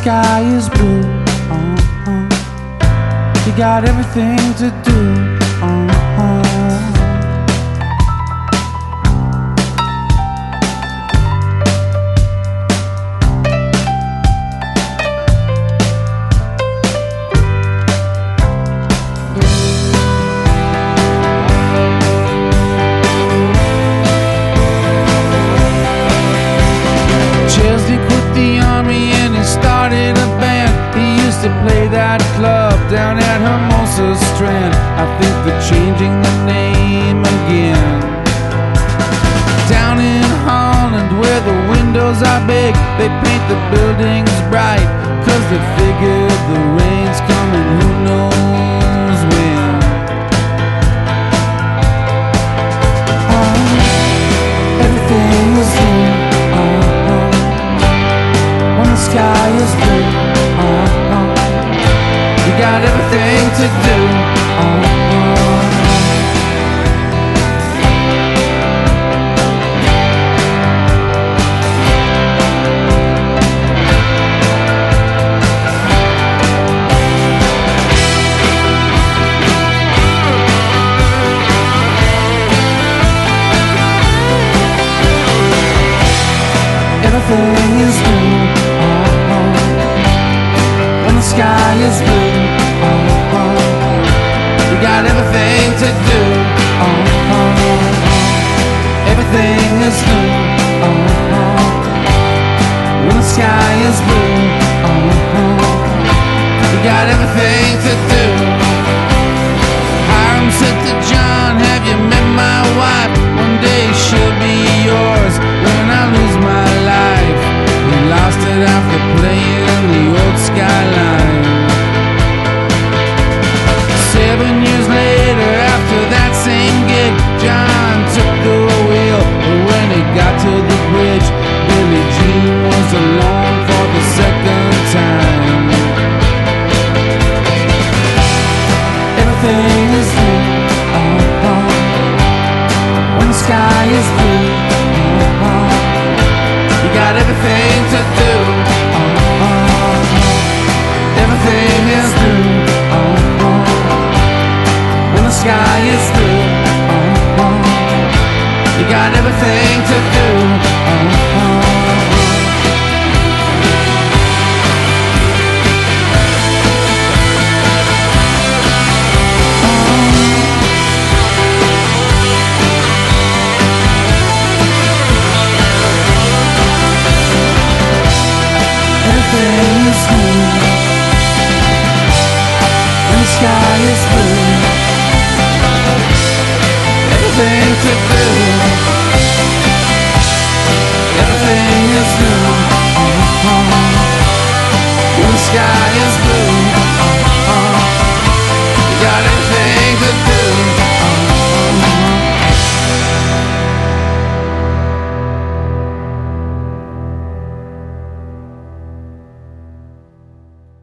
sky is blue, you got everything to do. Started a band. He used to play that club down at Hermosa Strand. I think they're changing the name again. Down in Holland where the windows are big, they paint the buildings bright, 'cause they figure the rain's coming, who knows when. Everything is blue, when the sky is blue, you got everything to do. everything is blue, when the sky is blue, we got everything to do. everything is blue, when the sky is blue, we got everything to do. Hiram said to John, have you met my wife? One day she'll be yours when I lose my life. We lost it after playing the old Skyline. 7 years later, after that same gig, John took the wheel, but when he got to the bridge, Billie Jean was alone for the second time. everything is blue, when the sky is blue, You got everything to do. everything is blue, when the sky is blue, You got everything to do.